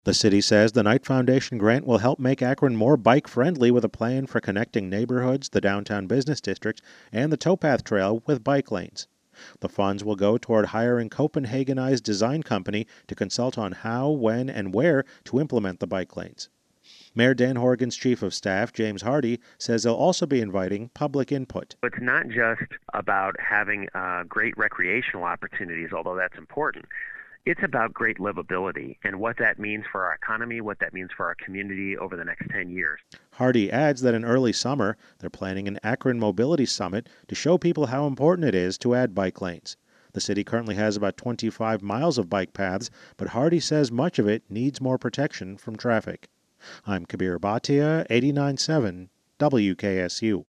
The city says the Knight Foundation grant will help make Akron more bike-friendly with a plan for connecting neighborhoods, the downtown business district, and the towpath trail with bike lanes. The funds will go toward hiring Copenhagenized design company to consult on how, when, and where to implement the bike lanes. Mayor Dan Horgan's chief of staff, James Hardy, says they'll also be inviting public input. It's not just about having great recreational opportunities, although that's important. It's about great livability and what that means for our economy, what that means for our community over the next 10 years. Hardy adds that in early summer, they're planning an Akron Mobility Summit to show people how important it is to add bike lanes. The city currently has about 25 miles of bike paths, but Hardy says much of it needs more protection from traffic. I'm Kabir Bhatia, 89.7 WKSU.